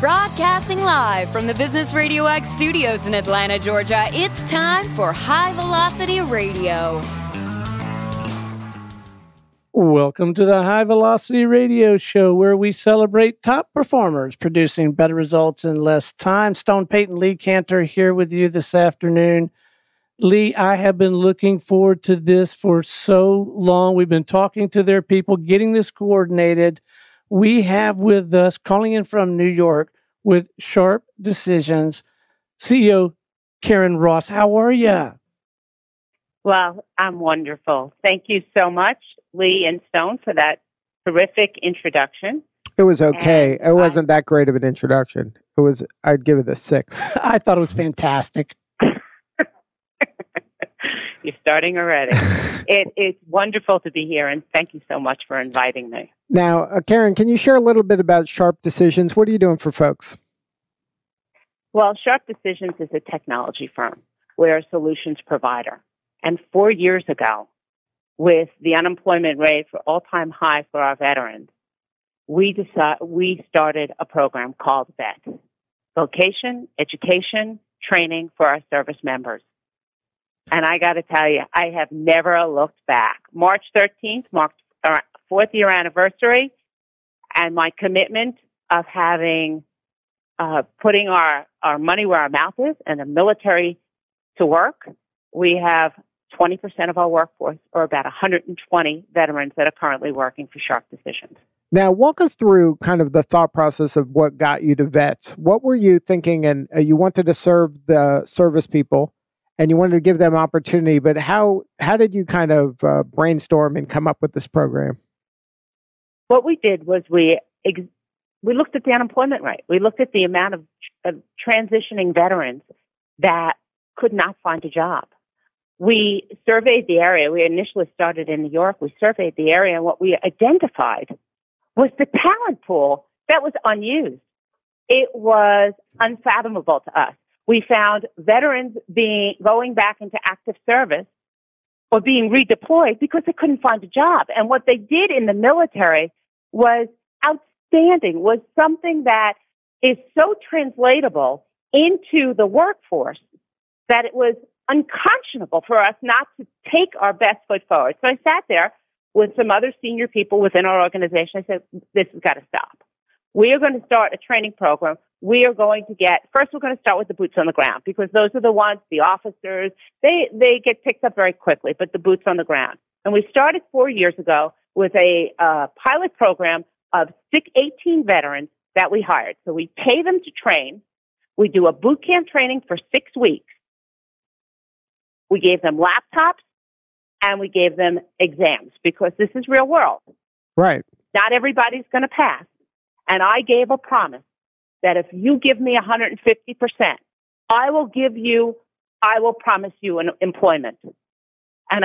Broadcasting live from the Business Radio X studios in Atlanta, Georgia, it's time for High Velocity Radio. Welcome to the High Velocity Radio Show, where we celebrate top performers producing better results in less time. Stone Payton, Lee Cantor here with you this afternoon. Lee, I have been looking forward to this for so long. We've been talking to their people, getting this coordinated. We have with us, calling in from New York with Sharp Decisions, CEO Karen Ross. How are you? Well, I'm wonderful. Thank you so much, Lee and Stone, for that terrific introduction. It was okay. It wasn't that great of an introduction. I'd give it a 6. I thought it was fantastic. You're starting already. It's wonderful to be here, and thank you so much for inviting me. Now, Karen, can you share a little bit about Sharp Decisions? What are you doing for folks? Well, Sharp Decisions is a technology firm. We're a solutions provider. And 4 years ago, with the unemployment rate for all-time high for our veterans, we started a program called VET, Vocation, Education, Training for our service members. And I got to tell you, I have never looked back. March 13th marked our 4th year anniversary, and my commitment of having putting our money where our mouth is and the military to work. We have 20% of our workforce, or about 120 veterans that are currently working for Sharp Decisions. Now, walk us through kind of the thought process of what got you to VET. What were you thinking? And you wanted to serve the service people, and you wanted to give them opportunity, but how did you kind of brainstorm and come up with this program? What we did was we looked at the unemployment rate. We looked at the amount of transitioning veterans that could not find a job. We surveyed the area. We initially started in New York. We surveyed the area, and what we identified was the talent pool that was unused. It was unfathomable to us. We found veterans going back into active service or being redeployed because they couldn't find a job. And what they did in the military was outstanding, was something that is so translatable into the workforce that it was unconscionable for us not to take our best foot forward. So I sat there with some other senior people within our organization. I said, this has got to stop. We are going to start a training program. We are going to first we're going to start with the boots on the ground, because those are the ones, the officers, they get picked up very quickly, but the boots on the ground. And we started 4 years ago with a pilot program of 18 veterans that we hired. So we pay them to train. We do a boot camp training for 6 weeks. We gave them laptops and we gave them exams, because this is real world. Right. Not everybody's going to pass. And I gave a promise that if you give me 150%, I will promise you an employment. And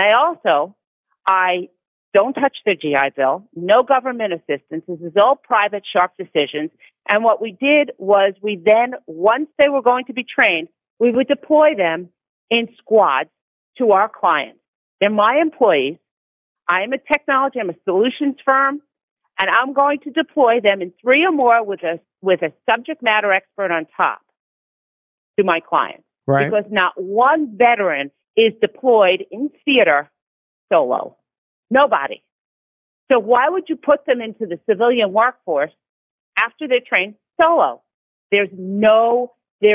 I don't touch their GI Bill, no government assistance. This is all private Sharp Decisions. And what we did was once they were going to be trained, we would deploy them in squads to our clients. They're my employees. I'm I'm a solutions firm, and I'm going to deploy them in 3 or more with a subject matter expert on top to my clients. Right. Because not one veteran is deployed in theater solo. Nobody. So why would you put them into the civilian workforce after they're trained solo? There's no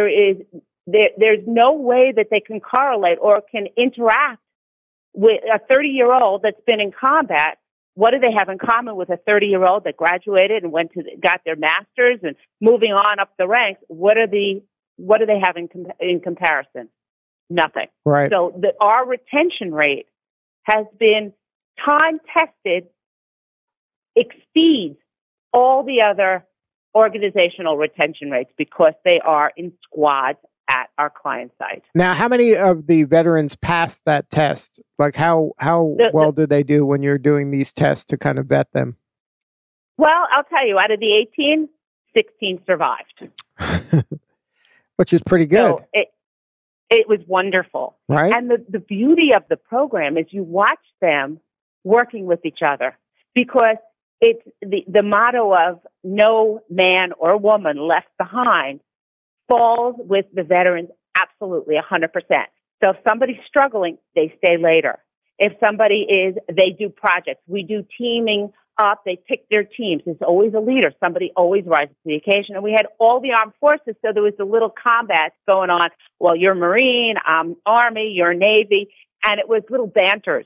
way that they can correlate or can interact with a 30-year-old that's been in combat. What do they have in common with a 30-year-old that graduated and got their master's and moving on up the ranks? What do they have in comparison? Nothing. Right. So our retention rate has been time-tested, exceeds all the other organizational retention rates, because they are in squads at our client site. Now, how many of the veterans passed that test? Like how well do they do when you're doing these tests to kind of vet them? Well, I'll tell you, out of the 18, 16 survived. Which is pretty good. So it was wonderful. Right. And the beauty of the program is you watch them working with each other, because it's the motto of no man or woman left behind falls with the veterans absolutely 100%. So if somebody's struggling, they stay later. If somebody they do projects. We do teaming up. They pick their teams. There's always a leader. Somebody always rises to the occasion. And we had all the armed forces, so there was a little combat going on. Well, you're Marine, I'm Army, you're Navy, and it was little banters.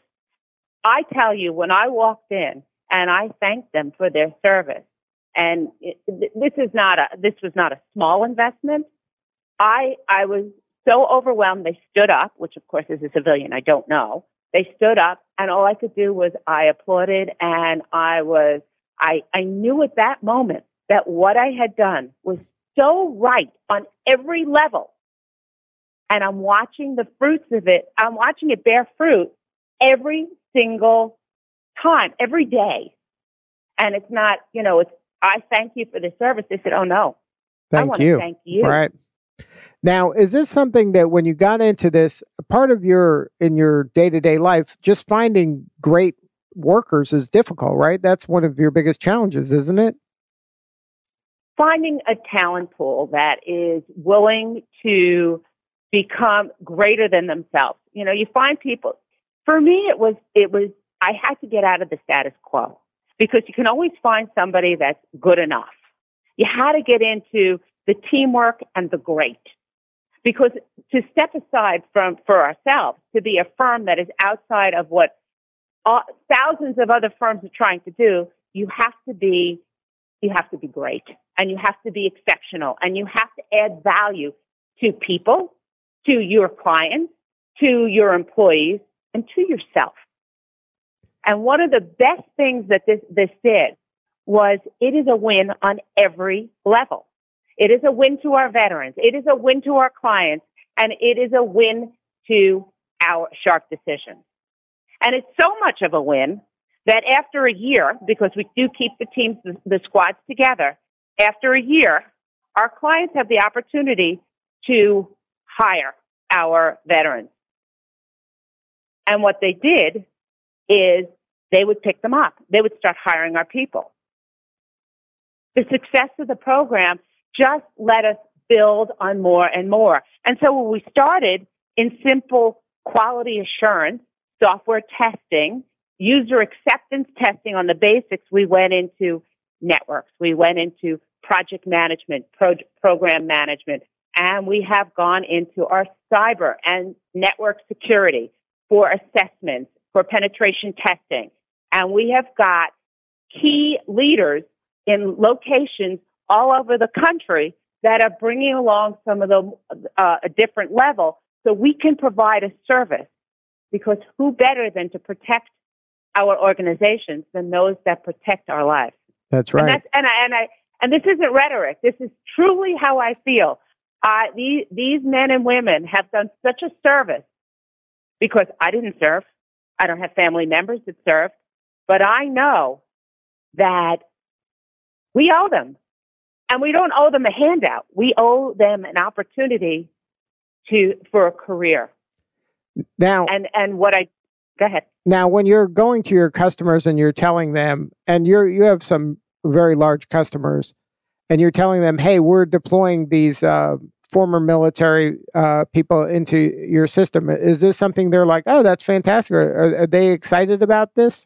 I tell you, when I walked in and I thanked them for their service, and this was not a small investment. I was so overwhelmed. They stood up, which of course as a civilian I don't know. They stood up, and all I could do was I applauded, and I knew at that moment that what I had done was so right on every level. And I'm watching the fruits of it. I'm watching it bear fruit every single time, every day. And it's not, I thank you for the service. They said, oh no, I want to thank you. Right. Now, is this something that when you got into this, part of in your day-to-day life, just finding great workers is difficult, right? That's one of your biggest challenges, isn't it? Finding a talent pool that is willing to become greater than themselves. You find people. For me, it was, I had to get out of the status quo because you can always find somebody that's good enough. You had to get into the teamwork and the great. Because to step aside for ourselves, to be a firm that is outside of what thousands of other firms are trying to do, you have to be great, and you have to be exceptional, and you have to add value to people, to your clients, to your employees, and to yourself. And one of the best things that this did was it is a win on every level. It is a win to our veterans. It is a win to our clients. And it is a win to our Sharp Decisions. And it's so much of a win that after a year, because we do keep the teams, the squads together, after a year, our clients have the opportunity to hire our veterans. And what they did is they would pick them up. They would start hiring our people. The success of the program just let us build on more and more. And so when we started in simple quality assurance, software testing, user acceptance testing on the basics, we went into networks. We went into project management, program management, and we have gone into our cyber and network security for assessments, for penetration testing. And we have got key leaders in locations all over the country that are bringing along some of the a different level so we can provide a service, because who better than to protect our organizations than those that protect our lives? That's right. And this isn't rhetoric. This is truly how I feel. These men and women have done such a service because I didn't serve. I don't have family members that served, but I know that we owe them. And we don't owe them a handout. We owe them an opportunity for a career. Now, go ahead. Now, when you're going to your customers and you're telling them, and you have some very large customers, and you're telling them, hey, we're deploying these former military people into your system. Is this something they're like, oh, that's fantastic? Are they excited about this?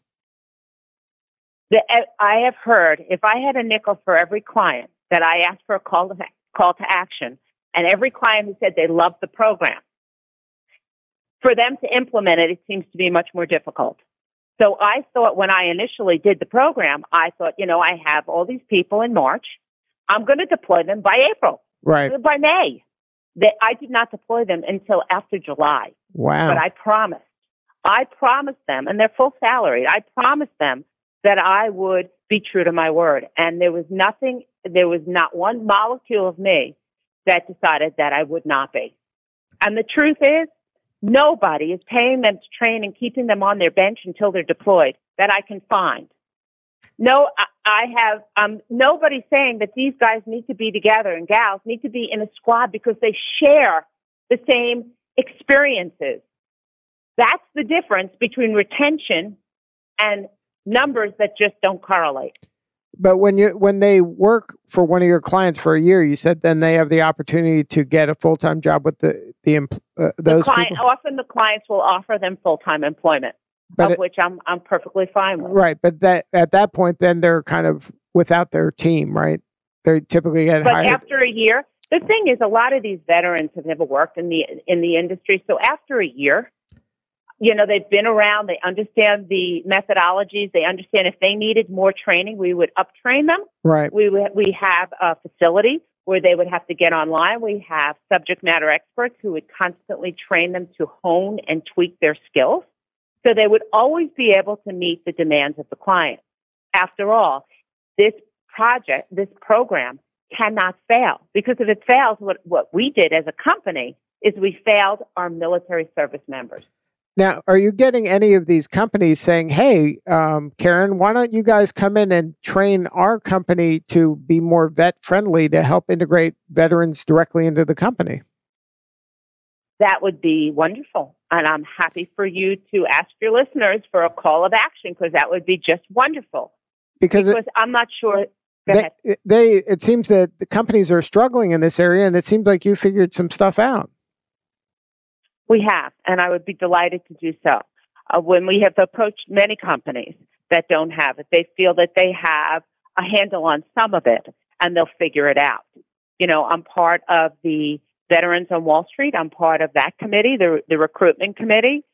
I have heard, if I had a nickel for every client that I asked for a call to action, and every client who said they loved the program, for them to implement it, it seems to be much more difficult. So I thought when I initially did the program, I thought, I have all these people in March. I'm going to deploy them by April. Right. By May. I did not deploy them until after July. Wow. But I promised them, and they're full salaried, I promised them that I would be true to my word. And there was not one molecule of me that decided that I would not be. And the truth is, nobody is paying them to train and keeping them on their bench until they're deployed that I can find. No, nobody's saying that these guys need to be together and gals need to be in a squad because they share the same experiences. That's the difference between retention and numbers that just don't correlate. But when they work for one of your clients for a year, you said then they have the opportunity to get a full-time job with those people? Often the clients will offer them full-time employment, which I'm perfectly fine with. Right, but at that point, then they're kind of without their team, right? They typically get hired. But after a year, the thing is, a lot of these veterans have never worked in the industry, so after a year, they've been around, they understand the methodologies, they understand if they needed more training, we would up-train them. Right. We have a facility where they would have to get online. We have subject matter experts who would constantly train them to hone and tweak their skills. So they would always be able to meet the demands of the client. After all, this program cannot fail, because if it fails, what we did as a company is we failed our military service members. Now, are you getting any of these companies saying, hey, Karen, why don't you guys come in and train our company to be more vet-friendly to help integrate veterans directly into the company? That would be wonderful. And I'm happy for you to ask your listeners for a call of action, because that would be just wonderful. Because I'm not sure. It seems that the companies are struggling in this area, and it seems like you figured some stuff out. We have, and I would be delighted to do so. When we have approached many companies that don't have it, they feel that they have a handle on some of it, and they'll figure it out. I'm part of the Veterans on Wall Street. I'm part of that committee, the recruitment committee.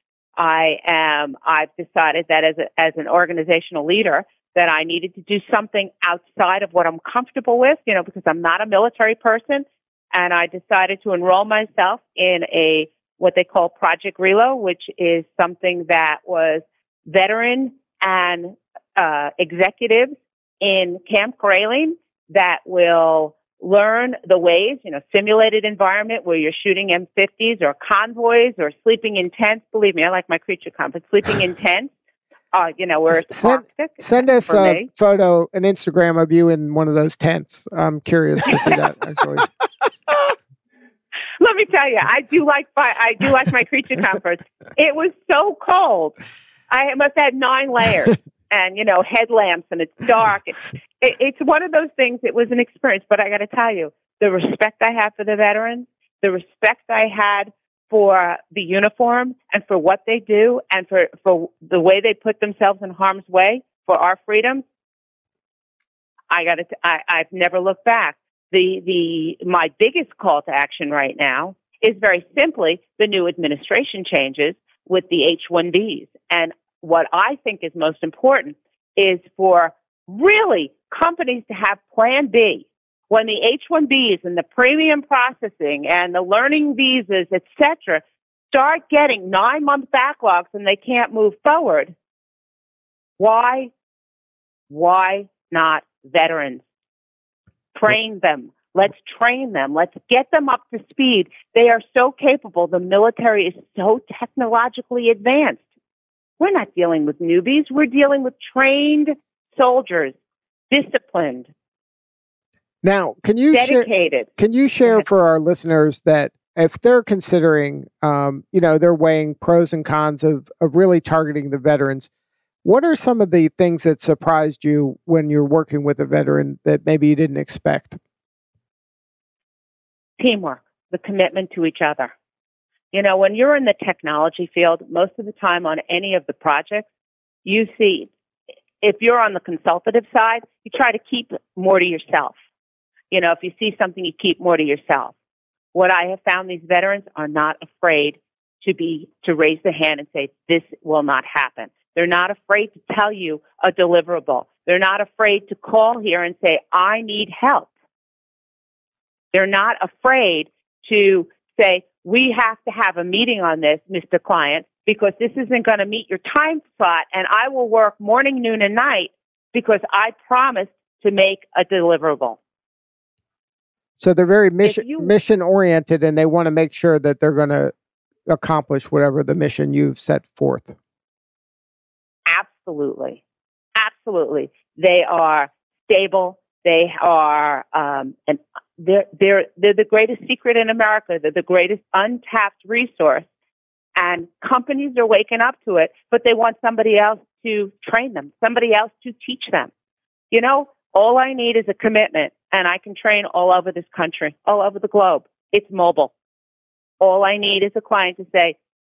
I've decided that as an organizational leader that I needed to do something outside of what I'm comfortable with, because I'm not a military person, and I decided to enroll myself in what they call Project Relo, which is something that was veteran and executives in Camp Grayling that will learn the ways, simulated environment where you're shooting M50s or convoys or sleeping in tents. Believe me, I like my creature comforts. Sleeping in tents, where it's toxic. Send us a photo, an Instagram of you in one of those tents. I'm curious to see that, actually. Let me tell you, I do like my creature comforts. It was so cold. I must have had 9 layers and, headlamps, and it's dark. It's one of those things. It was an experience, but I got to tell you, the respect I have for the veterans, the respect I had for the uniform and for what they do and for the way they put themselves in harm's way for our freedom, I've never looked back. My biggest call to action right now is very simply the new administration changes with the H-1Bs. And what I think is most important is for really companies to have Plan B. When the H-1Bs and the premium processing and the learning visas, et cetera, start getting 9-month backlogs and they can't move forward, why not veterans? Train them. Let's train them. Let's get them up to speed. They are so capable. The military is so technologically advanced. We're not dealing with newbies. We're dealing with trained soldiers, disciplined. Now, can you dedicated? Can you share for our listeners that if they're considering, they're weighing pros and cons of really targeting the veterans, what are some of the things that surprised you when you're working with a veteran that maybe you didn't expect? Teamwork, the commitment to each other. When you're in the technology field, most of the time on any of the projects, you see, if you're on the consultative side, you try to keep more to yourself. If you see something, you keep more to yourself. What I have found, these veterans are not afraid to raise their hand and say, this will not happen. They're not afraid to tell you a deliverable. They're not afraid to call here and say, I need help. They're not afraid to say, we have to have a meeting on this, Mr. Client, because this isn't going to meet your time slot, and I will work morning, noon, and night because I promised to make a deliverable. So they're very mission-oriented, and they want to make sure that they're going to accomplish whatever the mission you've set forth. Absolutely. Absolutely. They are stable. They are, they're the greatest secret in America. They're the greatest untapped resource And companies are waking up to it, but they want somebody else to train them, somebody else to teach them. You know, all I need is a commitment, and I can train all over this country, all over the globe. It's mobile. All I need is a client to say,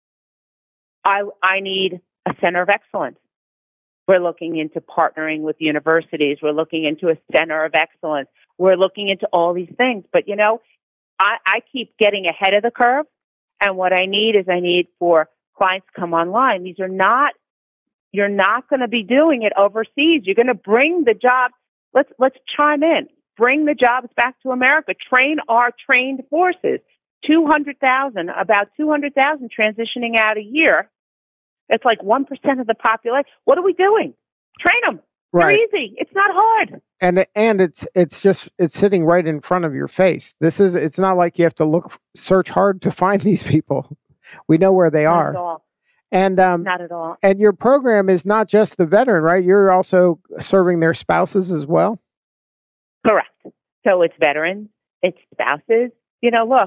I need a center of excellence. We're looking into partnering with universities. We're looking into a center of excellence. We're looking into all these things. But, you know, I keep getting ahead of the curve. And what I need for clients to come online. You're not going to be doing it overseas. You're going to bring the jobs. Let's chime in. Bring the jobs back to America. Train our trained forces. About 200,000 transitioning out a year. It's like 1% of the population. What are we doing? Train them. Right. They're easy. It's not hard. And it's sitting right in front of your face. It's not like you have to search hard to find these people. We know where they are. Not at all. And not at all. And your program is not just the veteran, right? You're also serving their spouses as well. Correct. So it's veterans, it's spouses. You know, look,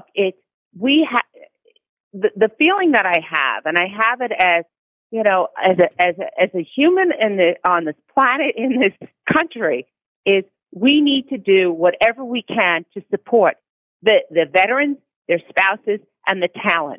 the feeling that I have, and I have it as, you know, as a human on this planet, in this country, is we need to do whatever we can to support the veterans, their spouses, and the talent.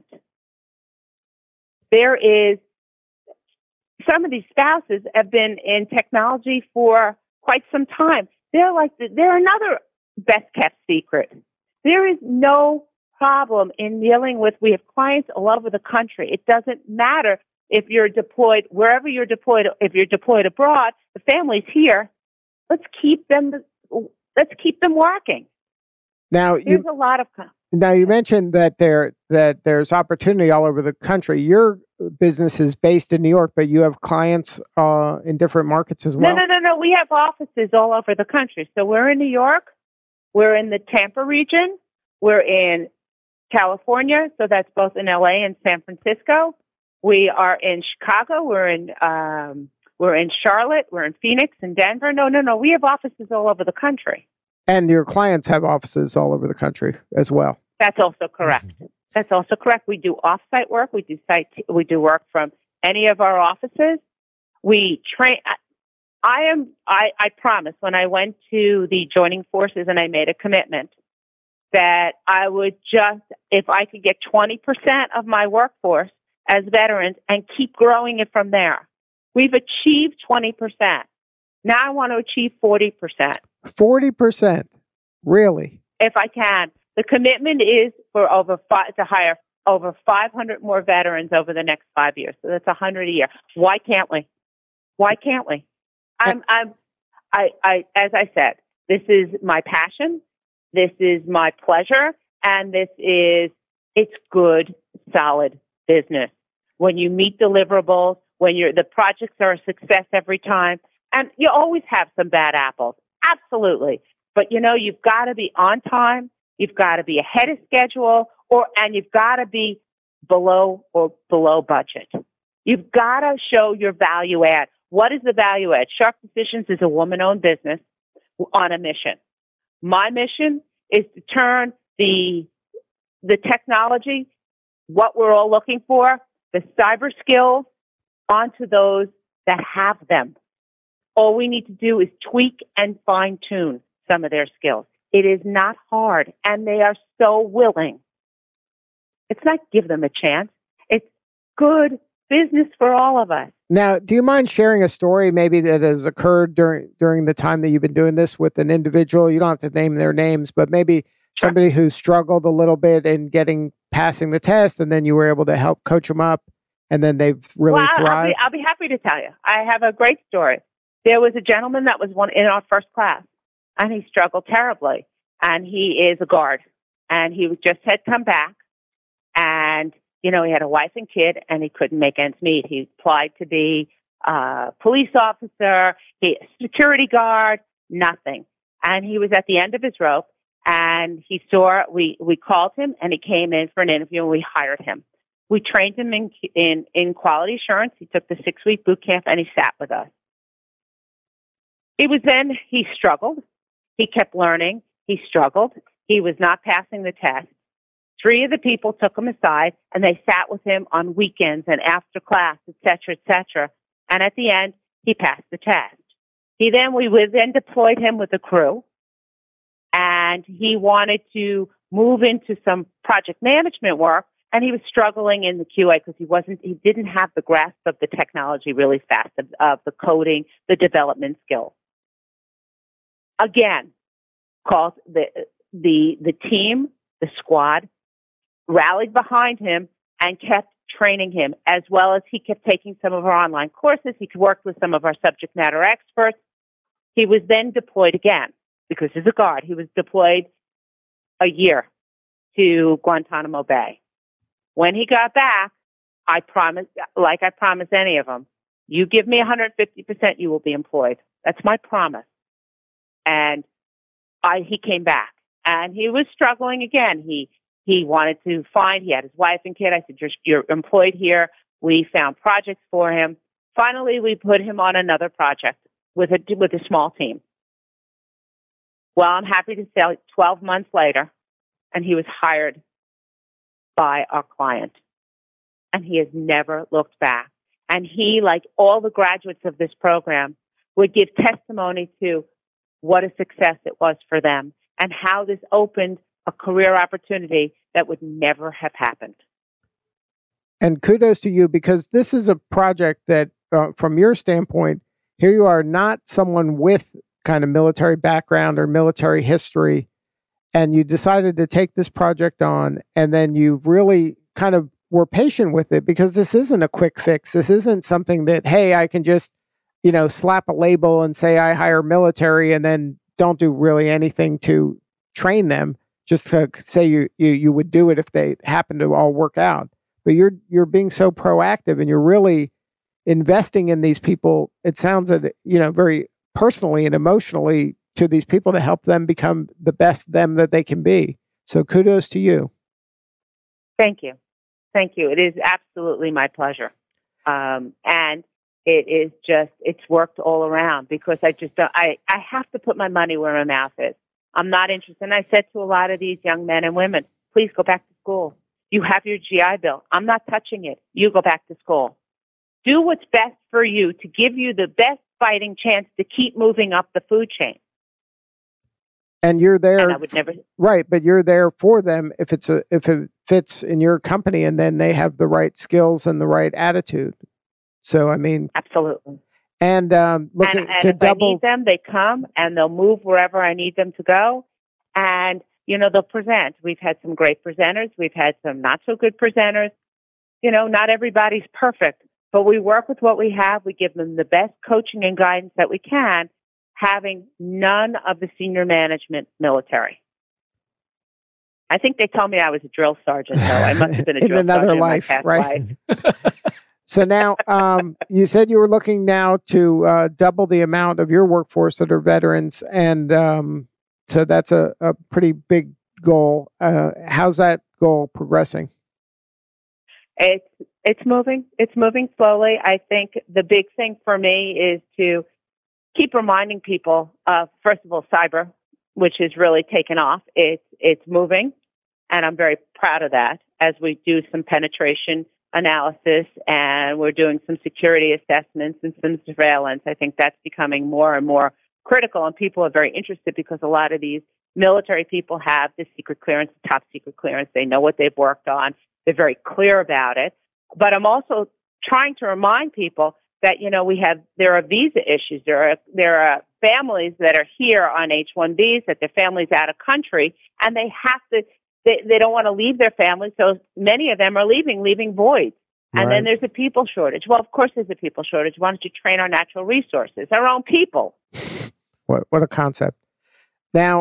There is, some of these spouses have been in technology for quite some time. They're another best kept secret. There is no problem in dealing with, we have clients all over the country. It doesn't matter if you're deployed, wherever you're deployed, if you're deployed abroad, the family's here. Let's keep them working. Now, there's a lot of. Now, you mentioned that there's opportunity all over the country. Your business is based in New York, but you have clients in different markets as well? No. We have offices all over the country. So we're in New York. We're in the Tampa region. We're in California. So that's both in LA and San Francisco. We are in Chicago. We're in Charlotte. We're in Phoenix and Denver. No. We have offices all over the country. And your clients have offices all over the country as well. That's also correct. That's also correct. We do off-site work. We do work from any of our offices. We train. I promised when I went to the joining forces, and I made a commitment that I would if I could get 20% of my workforce as veterans and keep growing it from there. We've achieved 20%. Now I want to achieve 40%. 40%? Really? If I can. The commitment is for to hire over 500 more veterans over the next 5 years. So that's 100 a year. Why can't we? As I said, this is my passion. This is my pleasure. And it's good, solid business. When you meet deliverables, the projects are a success every time, and you always have some bad apples. Absolutely. But, you know, you've got to be on time. You've got to be ahead of schedule, and you've got to be below budget. You've got to show your value add. What is the value add? Sharp Decisions is a woman-owned business on a mission. My mission is to turn the technology, what we're all looking for, the cyber skills, onto those that have them. All we need to do is tweak and fine-tune some of their skills. It is not hard, and they are so willing. It's not give them a chance. It's good business for all of us. Now, do you mind sharing a story maybe that has occurred during the time that you've been doing this with an individual? You don't have to name their names, but maybe somebody who struggled a little bit in passing the test, and then you were able to help coach them up, and then they've really thrived? I'll be happy to tell you. I have a great story. There was a gentleman that was in our first class, and he struggled terribly. And he is a guard, and he just had come back, and you know, he had a wife and kid, and he couldn't make ends meet. He applied to be a police officer, security guard, nothing. And he was at the end of his rope, and we called him, and he came in for an interview, and we hired him. We trained him in quality assurance. He took the 6-week boot camp, and he sat with us. It was then he struggled. He kept learning. He struggled. He was not passing the test. 3 of the people took him aside, and they sat with him on weekends and after class, et cetera, et cetera. And at the end, he passed the test. We then deployed him with the crew, and he wanted to move into some project management work, and he was struggling in the QA because he didn't have the grasp of the technology really fast, of the coding, the development skills. Again, called the team, the squad, rallied behind him and kept training him, as well as he kept taking some of our online courses. He worked with some of our subject matter experts. He was then deployed again because he's a guard. He was deployed a year to Guantanamo Bay. When he got back, I promised, like I promised any of them, you give me 150%, you will be employed. That's my promise. And he came back, and he was struggling again. He wanted to he had his wife and kid. I said, you're employed here. We found projects for him. Finally, we put him on another project with a small team. Well, I'm happy to say 12 months later, and he was hired by our client, and he has never looked back. And he, like all the graduates of this program, would give testimony to what a success it was for them and how this opened a career opportunity that would never have happened. And kudos to you, because this is a project that, from your standpoint, here you are, not someone with kind of military background or military history, and you decided to take this project on, and then you really kind of were patient with it, because this isn't a quick fix. This isn't something that, hey, I can just, slap a label and say I hire military and then don't do really anything to train them, just to say you would do it if they happen to all work out. But you're being so proactive, and you're really investing in these people. It sounds that, very personally and emotionally to these people to help them become the best them that they can be. So kudos to you. Thank you. Thank you. It is absolutely my pleasure. And it is it's worked all around, because I have to put my money where my mouth is. I'm not interested. And I said to a lot of these young men and women, please go back to school. You have your GI Bill. I'm not touching it. You go back to school. Do what's best for you to give you the best fighting chance to keep moving up the food chain. And you're there, and I would never, right? But you're there for them if it fits in your company, and then they have the right skills and the right attitude. So, I mean, absolutely. And looking to if double, I need them, they come and they'll move wherever I need them to go, and they'll present. We've had some great presenters. We've had some not so good presenters. Not everybody's perfect, but we work with what we have. We give them the best coaching and guidance that we can, having none of the senior management military. I think they told me I was a drill sergeant, though. I must have been a drill in another sergeant life, in my past right? life. So now, you said you were looking now to double the amount of your workforce that are veterans, and so that's a pretty big goal. How's that goal progressing? It's moving. It's moving slowly. I think the big thing for me is to keep reminding people of, first of all, cyber, which has really taken off. It's moving, and I'm very proud of that, as we do some penetration analysis and we're doing some security assessments and some surveillance. I think that's becoming more and more critical, and people are very interested because a lot of these military people have the secret clearance, the top secret clearance. They know what they've worked on. They're very clear about it. But I'm also trying to remind people that, there are visa issues. There are families that are here on H-1Bs, that their families out of country, and they have to, they don't want to leave their families, so many of them are leaving voids. And then there's a people shortage. Well, of course there's a people shortage. Why don't you train our natural resources, our own people? What a concept. Now,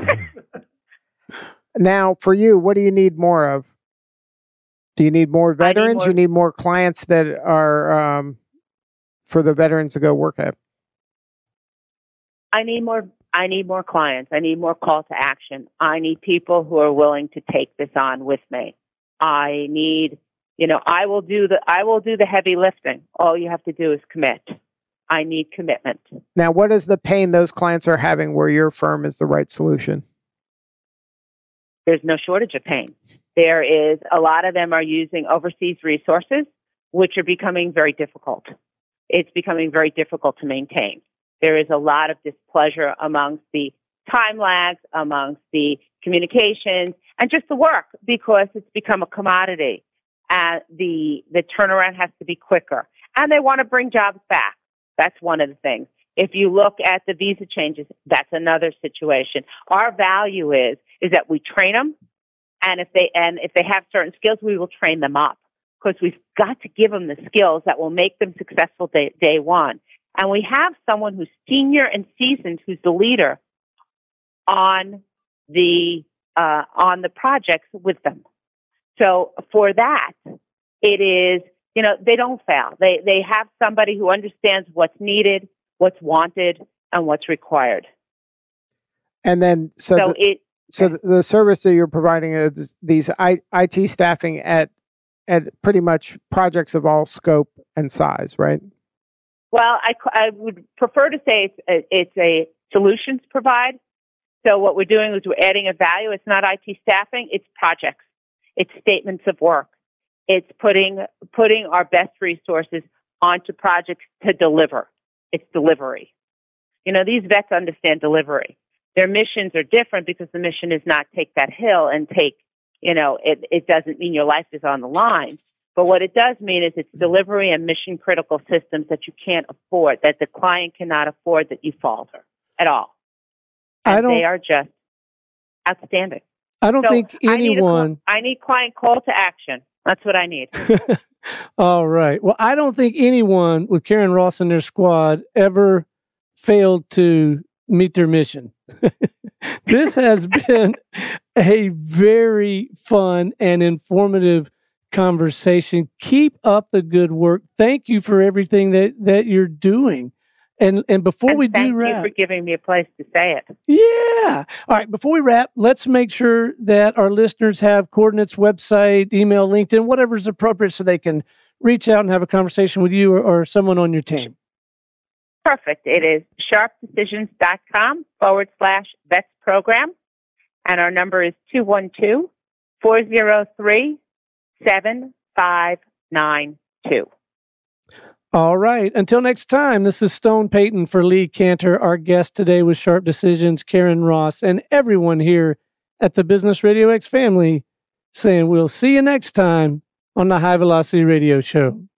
now for you, what do you need more of? Do you need more veterans? You need more clients that are for the veterans to go work at? I need more clients. I need more call to action. I need people who are willing to take this on with me. I need, I will do the heavy lifting. All you have to do is commit. I need commitment. Now, what is the pain those clients are having where your firm is the right solution? There's no shortage of pain. There is a lot of them are using overseas resources, which are becoming very difficult. It's becoming very difficult to maintain. There is a lot of displeasure amongst the time lags, amongst the communications, and just the work because it's become a commodity. The turnaround has to be quicker. And they want to bring jobs back. That's one of the things. If you look at the visa changes, that's another situation. Our value is that we train them, and if they have certain skills, we will train them up because we've got to give them the skills that will make them successful day one. And we have someone who's senior and seasoned, who's the leader on the projects with them. So for that, it is, they don't fail. They have somebody who understands what's needed, what's wanted, and what's required. And then, the service that you're providing is these IT staffing at pretty much projects of all scope and size, right? Well, I would prefer to say it's a solutions provide. So what we're doing is we're adding a value. It's not IT staffing, it's projects. It's statements of work. It's putting our best resources onto projects to deliver. It's delivery. These vets understand delivery. Their missions are different because the mission is not take that hill and take, it doesn't mean your life is on the line. But what it does mean is it's delivery and mission critical systems that you can't afford, that the client cannot afford, that you falter at all. And they are just outstanding. I don't think anyone... I need client call to action. That's what I need. All right. Well, I don't think anyone with Karen Ross and their squad ever failed to meet their mission. This has been a very fun and informative conversation. Keep up the good work. Thank you for everything that you're doing. And before we do wrap... Thank you for giving me a place to say it. Yeah. All right. Before we wrap, let's make sure that our listeners have coordinates, website, email, LinkedIn, whatever is appropriate so they can reach out and have a conversation with you or someone on your team. Perfect. It is sharpdecisions.com/vets program. And our number is 212-403-7592. All right. Until next time, this is Stone Payton for Lee Cantor. Our guest today was Sharp Decisions, Karen Ross, and everyone here at the Business Radio X family saying we'll see you next time on the High Velocity Radio Show.